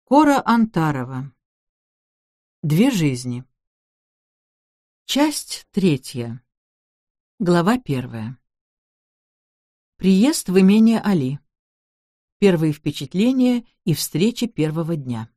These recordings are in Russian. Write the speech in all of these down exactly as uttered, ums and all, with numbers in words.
Кора Антарова. Две жизни. Часть третья. Глава первая. Приезд в имение Али. Первые впечатления и встречи первого дня.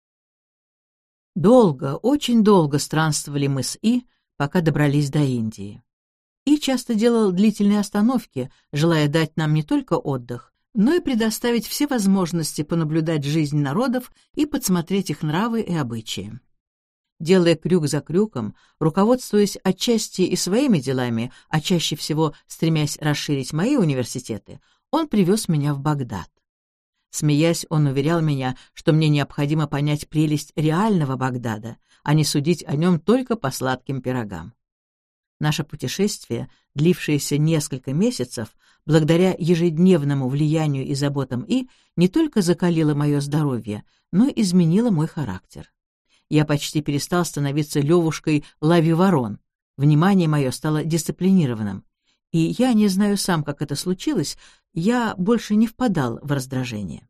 Долго, очень долго странствовали мы с И, пока добрались до Индии. И часто делал длительные остановки, желая дать нам не только отдых, но и предоставить все возможности понаблюдать жизнь народов и подсмотреть их нравы и обычаи. Делая крюк за крюком, руководствуясь отчасти и своими делами, а чаще всего стремясь расширить мои университеты, он привез меня в Багдад. Смеясь, он уверял меня, что мне необходимо понять прелесть реального Багдада, а не судить о нем только по сладким пирогам. Наше путешествие, длившееся несколько месяцев, благодаря ежедневному влиянию и заботам И, не только закалило мое здоровье, но и изменило мой характер. Я почти перестал становиться Левушкой Лави-Ворон. Внимание мое стало дисциплинированным. И я не знаю сам, как это случилось, я больше не впадал в раздражение.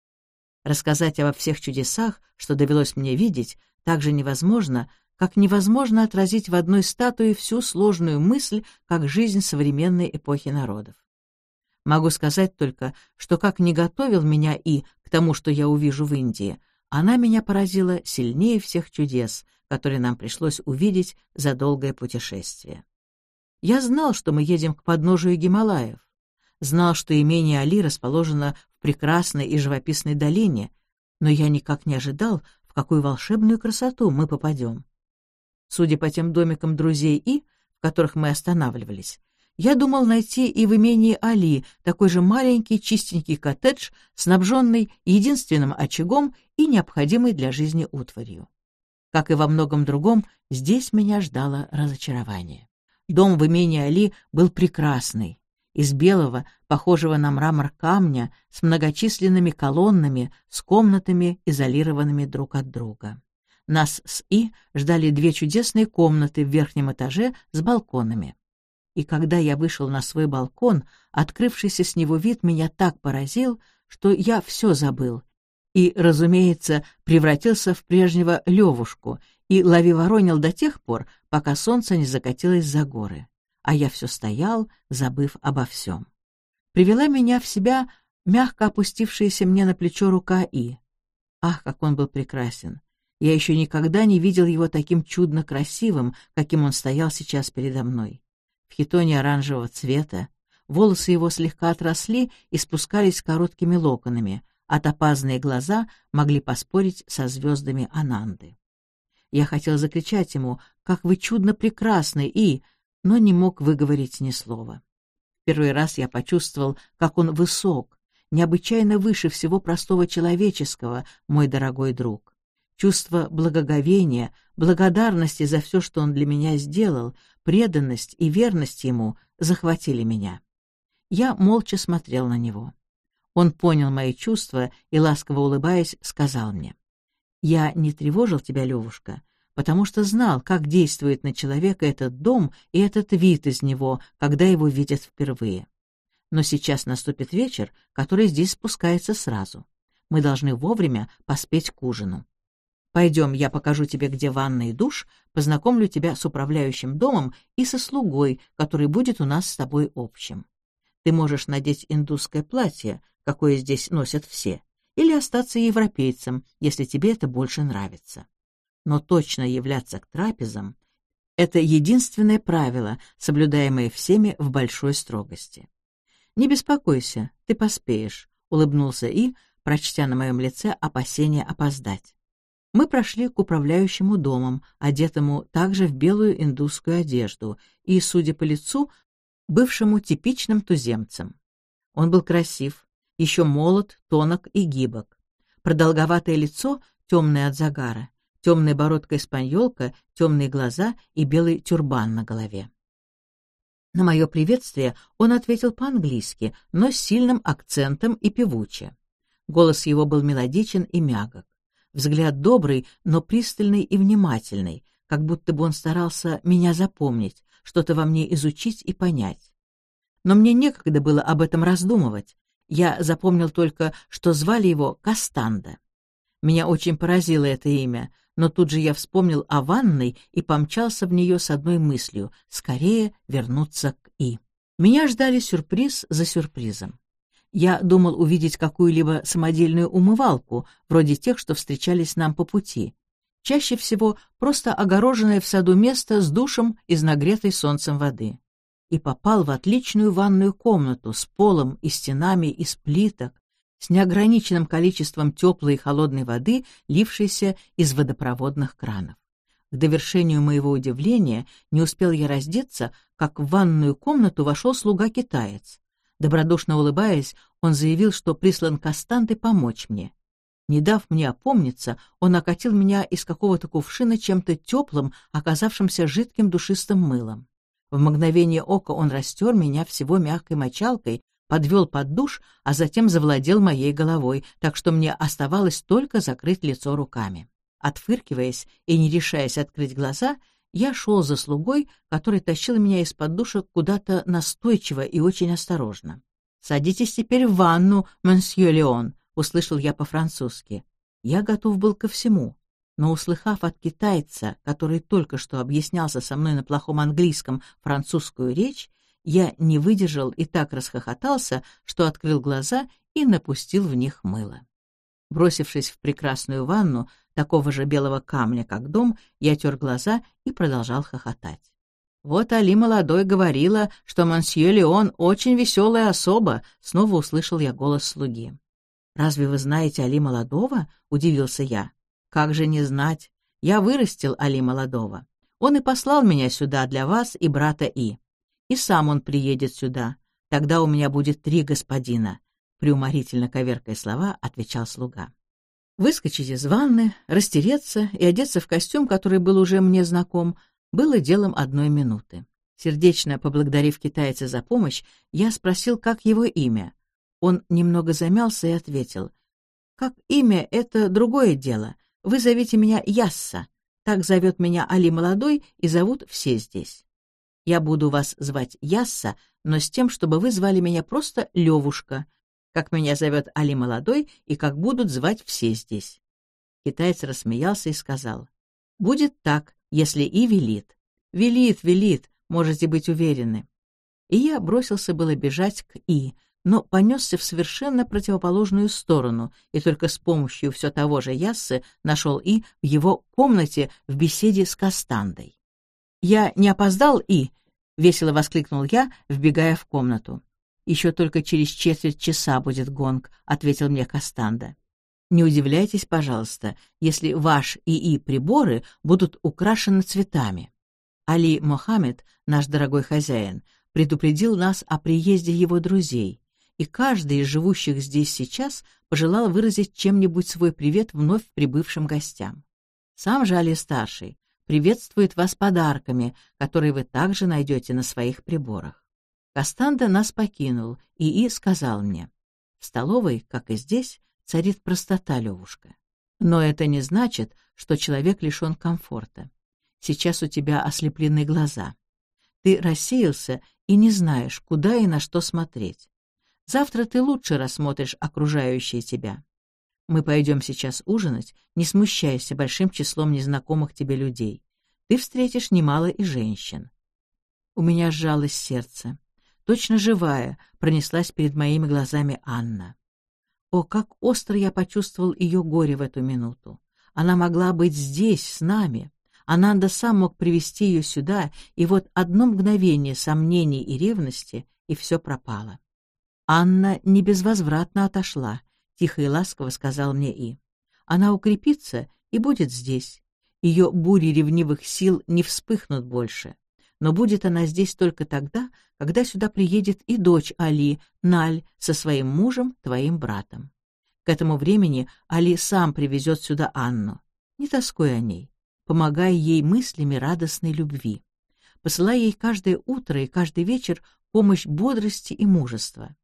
Рассказать обо всех чудесах, что довелось мне видеть, так же невозможно, как невозможно отразить в одной статуе всю сложную мысль, как жизнь современной эпохи народов. Могу сказать только, что как не готовил меня И к тому, что я увижу в Индии, она меня поразила сильнее всех чудес, которые нам пришлось увидеть за долгое путешествие. Я знал, что мы едем к подножию Гималаев, знал, что имение Али расположено в прекрасной и живописной долине, но я никак не ожидал, в какую волшебную красоту мы попадем. Судя по тем домикам друзей И, в которых мы останавливались, я думал найти и в имении Али такой же маленький чистенький коттедж, снабженный единственным очагом и необходимой для жизни утварью. Как и во многом другом, здесь меня ждало разочарование. Дом в имении Али был прекрасный, из белого, похожего на мрамор камня, с многочисленными колоннами, с комнатами, изолированными друг от друга. Нас с И ждали две чудесные комнаты в верхнем этаже с балконами. И когда я вышел на свой балкон, открывшийся с него вид меня так поразил, что я все забыл. И, разумеется, превратился в прежнего Левушку и лови-воронил до тех пор, пока солнце не закатилось за горы. А я все стоял, забыв обо всем. Привела меня в себя мягко опустившаяся мне на плечо рука И. Ах, как он был прекрасен! Я еще никогда не видел его таким чудно красивым, каким он стоял сейчас передо мной. В хитоне оранжевого цвета, волосы его слегка отросли и спускались короткими локонами, а топазные глаза могли поспорить со звездами Ананды. Я хотел закричать ему: «Как вы чудно прекрасны, И!», но не мог выговорить ни слова. В первый раз я почувствовал, как он высок, необычайно выше всего простого человеческого, мой дорогой друг. Чувство благоговения, благодарности за все, что он для меня сделал, преданность и верность ему захватили меня. Я молча смотрел на него. Он понял мои чувства и, ласково улыбаясь, сказал мне: «Я не тревожил тебя, Левушка, потому что знал, как действует на человека этот дом и этот вид из него, когда его видят впервые. Но сейчас наступит вечер, который здесь спускается сразу. Мы должны вовремя поспеть к ужину. Пойдем, я покажу тебе, где ванна и душ, познакомлю тебя с управляющим домом и со слугой, который будет у нас с тобой общим. Ты можешь надеть индусское платье, какое здесь носят все, или остаться европейцем, если тебе это больше нравится. Но точно являться к трапезам — это единственное правило, соблюдаемое всеми в большой строгости. Не беспокойся, ты поспеешь», — улыбнулся И, прочтя на моем лице опасение опоздать. Мы прошли к управляющему домом, одетому также в белую индусскую одежду и, судя по лицу, бывшему типичным туземцем. Он был красив, еще молод, тонок и гибок. Продолговатое лицо, темное от загара, темная бородка-испаньолка, темные глаза и белый тюрбан на голове. На мое приветствие он ответил по-английски, но с сильным акцентом и певуче. Голос его был мелодичен и мягок. Взгляд добрый, но пристальный и внимательный, как будто бы он старался меня запомнить, что-то во мне изучить и понять. Но мне некогда было об этом раздумывать. Я запомнил только, что звали его Кастанда. Меня очень поразило это имя, но тут же я вспомнил о ванной и помчался в нее с одной мыслью — скорее вернуться к И. Меня ждали сюрприз за сюрпризом. Я думал увидеть какую-либо самодельную умывалку, вроде тех, что встречались нам по пути. Чаще всего просто огороженное в саду место с душем из нагретой солнцем воды. И попал в отличную ванную комнату с полом и стенами из плиток, с неограниченным количеством теплой и холодной воды, лившейся из водопроводных кранов. К довершению моего удивления не успел я раздеться, как в ванную комнату вошел слуга-китаец. Добродушно улыбаясь, он заявил, что прислан Кастантой помочь мне. Не дав мне опомниться, он окатил меня из какого-то кувшина чем-то теплым, оказавшимся жидким душистым мылом. В мгновение ока он растер меня всего мягкой мочалкой, подвел под душ, а затем завладел моей головой, так что мне оставалось только закрыть лицо руками. Отфыркиваясь и не решаясь открыть глаза, я шел за слугой, который тащил меня из-под душа куда-то настойчиво и очень осторожно. «Садитесь теперь в ванну, мсье Леон», — услышал я по-французски. Я готов был ко всему, но, услыхав от китайца, который только что объяснялся со мной на плохом английском французскую речь, я не выдержал и так расхохотался, что открыл глаза и напустил в них мыло. Бросившись в прекрасную ванну, такого же белого камня, как дом, я тер глаза и продолжал хохотать. «Вот Али молодой говорила, что мансье Леон очень веселая особа», — снова услышал я голос слуги. «Разве вы знаете Али молодого?» — удивился я. «Как же не знать? Я вырастил Али молодого. Он и послал меня сюда для вас и брата И. И сам он приедет сюда. Тогда у меня будет три господина», — преуморительно коверкая слова, отвечал слуга. Выскочить из ванны, растереться и одеться в костюм, который был уже мне знаком, было делом одной минуты. Сердечно поблагодарив китайца за помощь, я спросил, как его имя. Он немного замялся и ответил: «Как имя — это другое дело. Вы зовите меня Ясса. Так зовет меня Али молодой и зовут все здесь. Я буду вас звать Ясса, но с тем, чтобы вы звали меня просто Левушка, как меня зовет Али молодой и как будут звать все здесь». Китаец рассмеялся и сказал: «Будет так, если И велит». «Велит, велит, можете быть уверены». И я бросился было бежать к И, но понесся в совершенно противоположную сторону и только с помощью все того же Яссы нашел И в его комнате в беседе с Кастандой. «Я не опоздал, И?» — весело воскликнул я, вбегая в комнату. «Еще только через четверть часа будет гонг», — ответил мне Кастанда. «Не удивляйтесь, пожалуйста, если ваш ИИ приборы будут украшены цветами. Али Мохаммед, наш дорогой хозяин, предупредил нас о приезде его друзей, и каждый из живущих здесь сейчас пожелал выразить чем-нибудь свой привет вновь прибывшим гостям. Сам же Али-старший приветствует вас подарками, которые вы также найдете на своих приборах. Кастанда нас покинул, и И сказал мне: в столовой, как и здесь, царит простота, Левушка. Но это не значит, что человек лишен комфорта. Сейчас у тебя ослеплены глаза. Ты рассеялся и не знаешь, куда и на что смотреть. Завтра ты лучше рассмотришь окружающее тебя. Мы пойдем сейчас ужинать, не смущайся большим числом незнакомых тебе людей. Ты встретишь немало и женщин». У меня сжалось сердце. Точно живая пронеслась перед моими глазами Анна. О, как остро я почувствовал ее горе в эту минуту. Она могла быть здесь, с нами. Ананда сам мог привести ее сюда, и вот одно мгновение сомнений и ревности, и все пропало. Анна не безвозвратно отошла, тихо и ласково сказал мне И. Она укрепится и будет здесь. Ее бури ревнивых сил не вспыхнут больше. Но будет она здесь только тогда, когда сюда приедет и дочь Али, Наль, со своим мужем, твоим братом. К этому времени Али сам привезет сюда Анну. Не тоскуй о ней. Помогай ей мыслями радостной любви. Посылай ей каждое утро и каждый вечер помощь бодрости и мужества.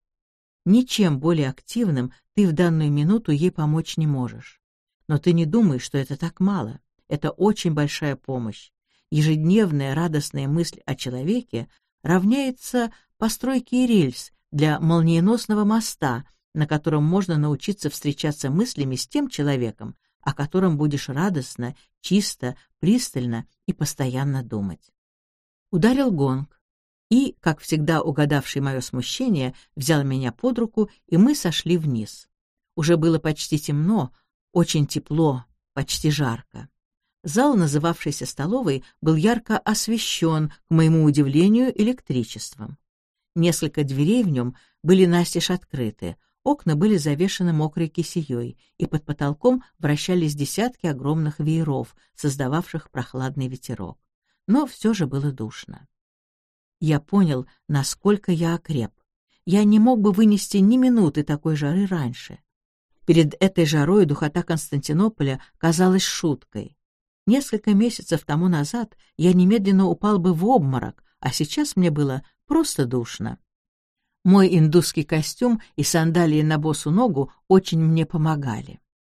Ничем более активным ты в данную минуту ей помочь не можешь. Но ты не думай, что это так мало. Это очень большая помощь. Ежедневная радостная мысль о человеке равняется постройке рельс для молниеносного моста, на котором можно научиться встречаться мыслями с тем человеком, о котором будешь радостно, чисто, пристально и постоянно думать. Ударил гонг, и, как всегда угадавший мое смущение, взял меня под руку, и мы сошли вниз. Уже было почти темно, очень тепло, почти жарко. Зал, называвшийся столовой, был ярко освещен, к моему удивлению, электричеством. Несколько дверей в нем были настежь открыты, окна были завешаны мокрой кисеей, и под потолком вращались десятки огромных вееров, создававших прохладный ветерок. Но все же было душно. Я понял, насколько я окреп. Я не мог бы вынести ни минуты такой жары раньше. Перед этой жарой духота Константинополя казалась шуткой. Несколько месяцев тому назад я немедленно упал бы в обморок, а сейчас мне было просто душно. Мой индусский костюм и сандалии на босу ногу очень мне помогали.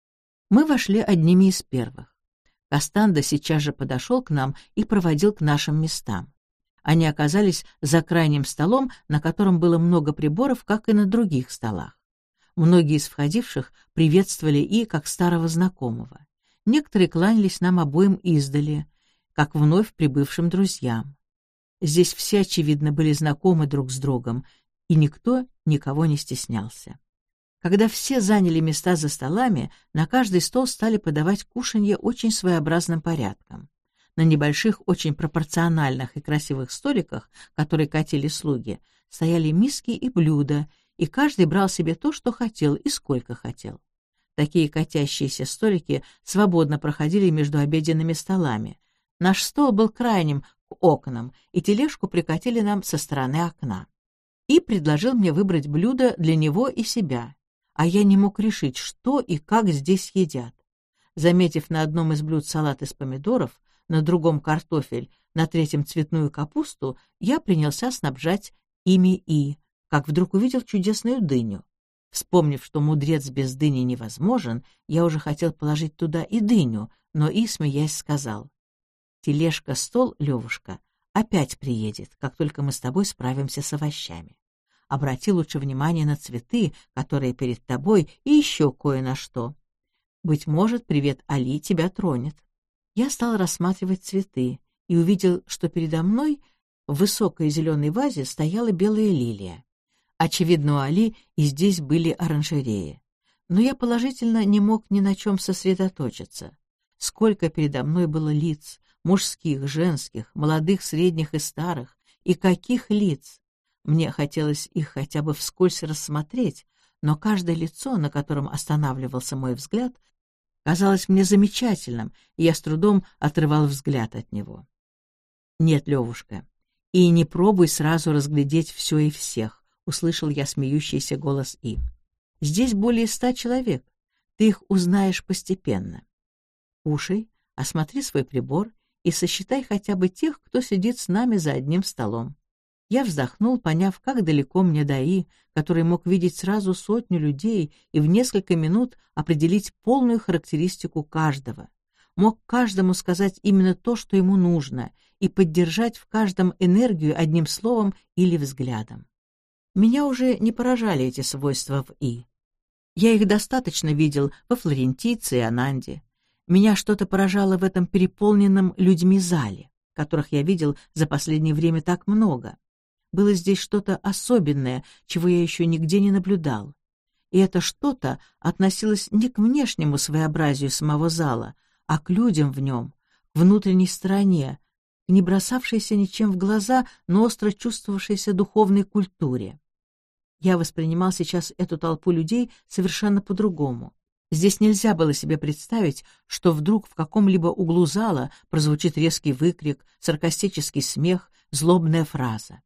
Мы вошли одними из первых. Костандо сейчас же подошел к нам и проводил к нашим местам. Они оказались за крайним столом, на котором было много приборов, как и на других столах. Многие из входивших приветствовали И как старого знакомого. Некоторые кланялись нам обоим издали, как вновь прибывшим друзьям. Здесь все, очевидно, были знакомы друг с другом, и никто никого не стеснялся. Когда все заняли места за столами, на каждый стол стали подавать кушанье очень своеобразным порядком. На небольших, очень пропорциональных и красивых столиках, которые катили слуги, стояли миски и блюда, и каждый брал себе то, что хотел и сколько хотел. Такие катящиеся столики свободно проходили между обеденными столами. Наш стол был крайним к окнам, и тележку прикатили нам со стороны окна. И предложил мне выбрать блюдо для него и себя, а я не мог решить, что и как здесь едят. Заметив на одном из блюд салат из помидоров, на другом картофель, на третьем цветную капусту, я принялся снабжать ими И, как вдруг увидел чудесную дыню. Вспомнив, что мудрец без дыни невозможен, я уже хотел положить туда и дыню, но И, смеясь, сказал: «Тележка-стол, Левушка, опять приедет, как только мы с тобой справимся с овощами. Обрати лучше внимание на цветы, которые перед тобой, и еще кое на что. Быть может, привет Али тебя тронет». Я стал рассматривать цветы и увидел, что передо мной в высокой зеленой вазе стояла белая лилия. Очевидно, у Али и здесь были оранжереи. Но я положительно не мог ни на чем сосредоточиться. Сколько передо мной было лиц, мужских, женских, молодых, средних и старых, и каких лиц! Мне хотелось их хотя бы вскользь рассмотреть, но каждое лицо, на котором останавливался мой взгляд, казалось мне замечательным, и я с трудом отрывал взгляд от него. «Нет, Левушка, и не пробуй сразу разглядеть все и всех», — услышал я смеющийся голос И. «Здесь более ста человек, ты их узнаешь постепенно. Кушай, осмотри свой прибор и сосчитай хотя бы тех, кто сидит с нами за одним столом». Я вздохнул, поняв, как далеко мне до И, который мог видеть сразу сотню людей и в несколько минут определить полную характеристику каждого. Мог каждому сказать именно то, что ему нужно, и поддержать в каждом энергию одним словом или взглядом. Меня уже не поражали эти свойства в И. Я их достаточно видел во Флорентийце и Ананде. Меня что-то поражало в этом переполненном людьми зале, которых я видел за последнее время так много. Было здесь что-то особенное, чего я еще нигде не наблюдал. И это что-то относилось не к внешнему своеобразию самого зала, а к людям в нем, к внутренней стороне, к не бросавшейся ничем в глаза, но остро чувствовавшейся духовной культуре. Я воспринимал сейчас эту толпу людей совершенно по-другому. Здесь нельзя было себе представить, что вдруг в каком-либо углу зала прозвучит резкий выкрик, саркастический смех, злобная фраза.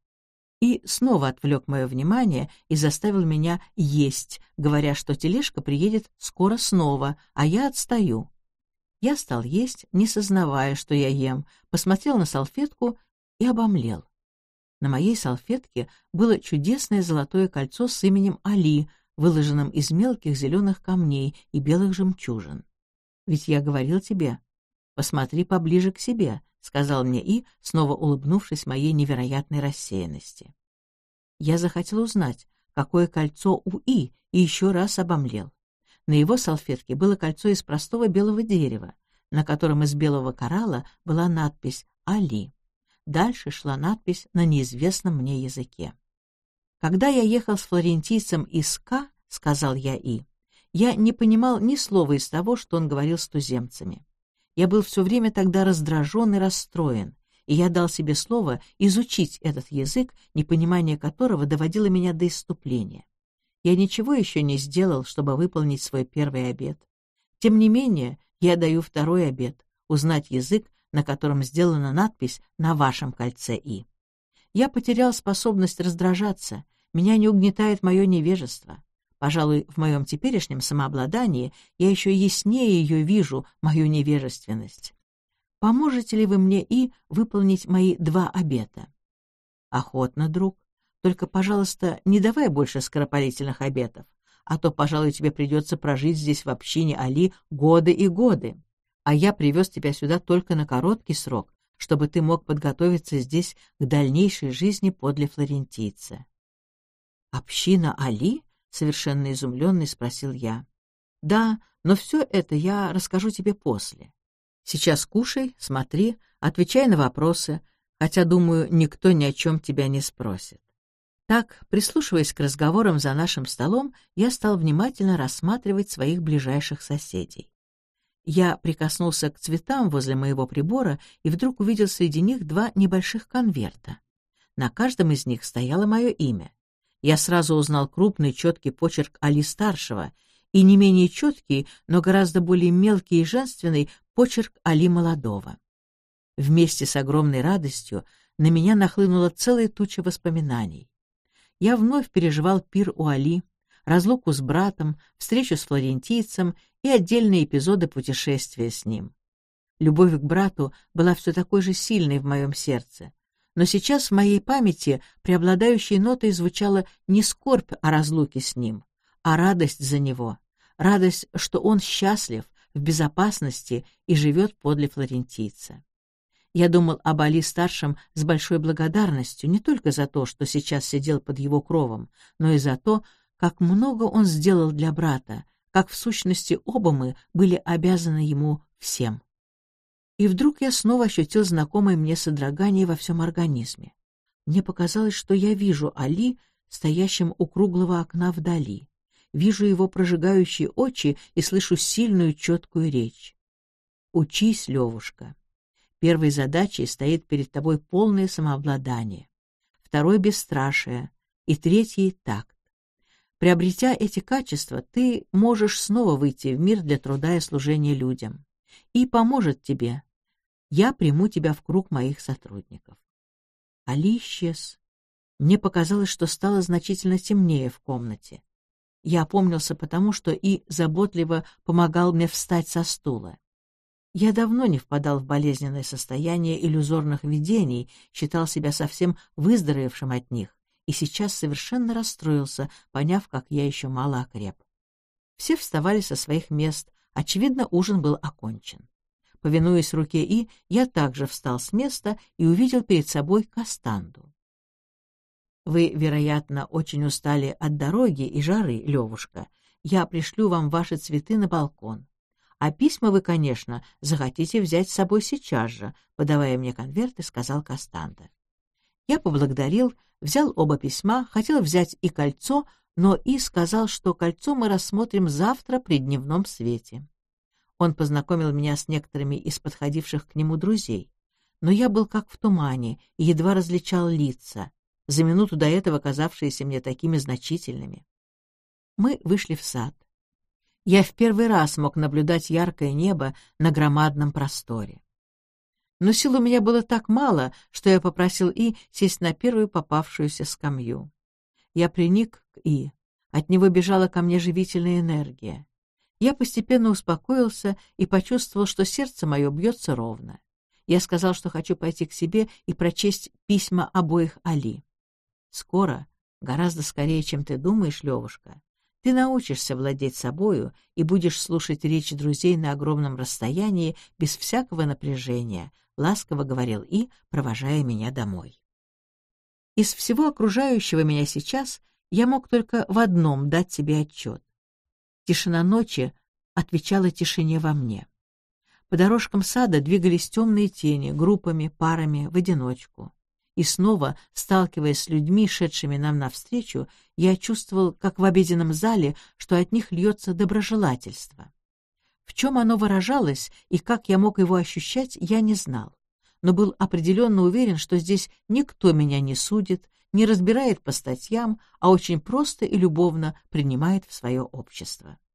И снова отвлек мое внимание и заставил меня есть, говоря, что тележка приедет скоро снова, а я отстаю. Я стал есть, не сознавая, что я ем, посмотрел на салфетку и обомлел. На моей салфетке было чудесное золотое кольцо с именем Али, выложенным из мелких зеленых камней и белых жемчужин. «Ведь я говорил тебе, посмотри поближе к себе», — сказал мне И, снова улыбнувшись моей невероятной рассеянности. Я захотел узнать, какое кольцо у И, и еще раз обомлел. На его салфетке было кольцо из простого белого дерева, на котором из белого коралла была надпись «Али». Дальше шла надпись на неизвестном мне языке. «Когда я ехал с флорентийцем из К, — сказал я И, — я не понимал ни слова из того, что он говорил с туземцами. Я был все время тогда раздражен и расстроен, и я дал себе слово изучить этот язык, непонимание которого доводило меня до исступления. Я ничего еще не сделал, чтобы выполнить свой первый обет. Тем не менее, я даю второй обет — узнать язык, на котором сделана надпись на вашем кольце И. Я потерял способность раздражаться, меня не угнетает мое невежество. Пожалуй, в моем теперешнем самообладании я еще яснее ее вижу, мою невежественность. Поможете ли вы мне И выполнить мои два обета? Охотно, друг. Только, пожалуйста, не давай больше скоропалительных обетов, а то, пожалуй, тебе придется прожить здесь в общине Али годы и годы. А я привез тебя сюда только на короткий срок, чтобы ты мог подготовиться здесь к дальнейшей жизни подле флорентийца. «Община Али?» — совершенно изумленный спросил я. «Да, но все это я расскажу тебе после. Сейчас кушай, смотри, отвечай на вопросы, хотя, думаю, никто ни о чем тебя не спросит». Так, прислушиваясь к разговорам за нашим столом, я стал внимательно рассматривать своих ближайших соседей. Я прикоснулся к цветам возле моего прибора и вдруг увидел среди них два небольших конверта. На каждом из них стояло мое имя. Я сразу узнал крупный четкий почерк Али-старшего и не менее четкий, но гораздо более мелкий и женственный почерк Али-молодого. Вместе с огромной радостью на меня нахлынула целая туча воспоминаний. Я вновь переживал пир у Али, разлуку с братом, встречу с флорентийцем и отдельные эпизоды путешествия с ним. Любовь к брату была все такой же сильной в моем сердце, но сейчас в моей памяти преобладающей нотой звучала не скорбь о разлуке с ним, а радость за него, радость, что он счастлив, в безопасности и живет подле флорентийца. Я думал об Али-старшем с большой благодарностью не только за то, что сейчас сидел под его кровом, но и за то, как много он сделал для брата, как в сущности оба мы были обязаны ему всем. И вдруг я снова ощутил знакомое мне содрогание во всем организме. Мне показалось, что я вижу Али, стоящим у круглого окна вдали, вижу его прожигающие очи и слышу сильную четкую речь. «Учись, Левушка. Первой задачей стоит перед тобой полное самообладание, второй — бесстрашие, и третий — такт. Приобретя эти качества, ты можешь снова выйти в мир для труда и служения людям. И поможет тебе. Я приму тебя в круг моих сотрудников». Али исчез. Мне показалось, что стало значительно темнее в комнате. Я опомнился потому, что И заботливо помогал мне встать со стула. Я давно не впадал в болезненное состояние иллюзорных видений, считал себя совсем выздоровевшим от них, и сейчас совершенно расстроился, поняв, как я еще мало окреп. Все вставали со своих мест, очевидно, ужин был окончен. Повинуясь руке И, я также встал с места и увидел перед собой Костанду. «Вы, вероятно, очень устали от дороги и жары, Левушка. Я пришлю вам ваши цветы на балкон. А письма вы, конечно, захотите взять с собой сейчас же», подавая мне конверты, сказал Костанда. Я поблагодарил, взял оба письма, хотел взять и кольцо, но И сказал, что кольцо мы рассмотрим завтра при дневном свете. Он познакомил меня с некоторыми из подходивших к нему друзей, но я был как в тумане и едва различал лица, за минуту до этого казавшиеся мне такими значительными. Мы вышли в сад. Я в первый раз мог наблюдать яркое небо на громадном просторе. Но сил у меня было так мало, что я попросил И сесть на первую попавшуюся скамью. Я приник к И. От него бежала ко мне живительная энергия. Я постепенно успокоился и почувствовал, что сердце мое бьется ровно. Я сказал, что хочу пойти к себе и прочесть письма обоих Али. «Скоро, гораздо скорее, чем ты думаешь, Левушка, ты научишься владеть собою и будешь слушать речь друзей на огромном расстоянии без всякого напряжения», — ласково говорил И, провожая меня домой. Из всего окружающего меня сейчас я мог только в одном дать себе отчет. Тишина ночи отвечала тишине во мне. По дорожкам сада двигались темные тени, группами, парами, в одиночку. И снова, сталкиваясь с людьми, шедшими нам навстречу, я чувствовал, как в обеденном зале, что от них льется доброжелательство. В чем оно выражалось и как я мог его ощущать, я не знал, но был определенно уверен, что здесь никто меня не судит, не разбирает по статьям, а очень просто и любовно принимает в свое общество.